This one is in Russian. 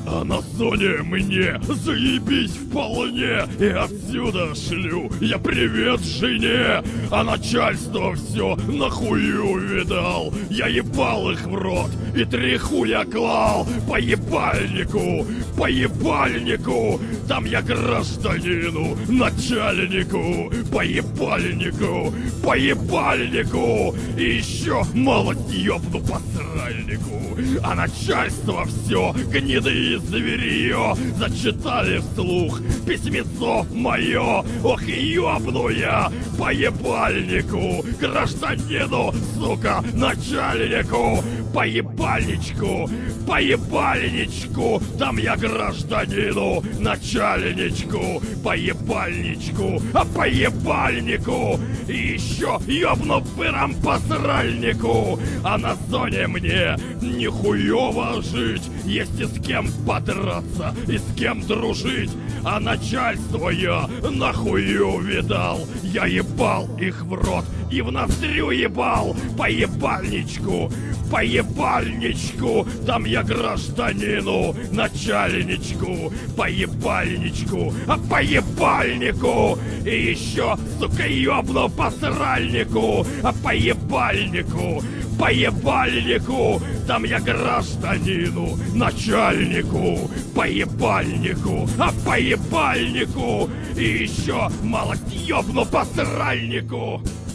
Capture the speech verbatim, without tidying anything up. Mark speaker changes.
Speaker 1: А на зоне мне заебись вполне. И отсюда шлю я привет жене. А начальство все нахую видал. Я ебал их в рот и три хуя клал. По ебальнику, по ебальнику. Там я гражданину, начальнику. По ебальнику, по ебальнику. И еще малость ёбну по сральнику. А начальство все гниды и зверье зачитали вслух письмецо мое. Ох, ёбну я по ебальнику, гражданину, сука, начальнику. По ебальничку, по ебальничку. Там я гражданину, начальничку. По ебальничку, а по ебальнику. И еще ёбну пыром по сральнику. А на зоне мне нихуёво жить. Есть и с кем подраться, и с кем дружить. А начальство я нахую видал. Я ебал их в рот и в ноздрю ебал. По ебальничку, по ебальничку. Там я гражданину, начальничку. По ебальничку, а по ебальнику. И еще, сука, ёбну по сральнику. А по ебальнику, по ебальнику. Там я гражданину, начальнику. По ебальнику, а по ебальнику. И еще малость ёбну по сральнику.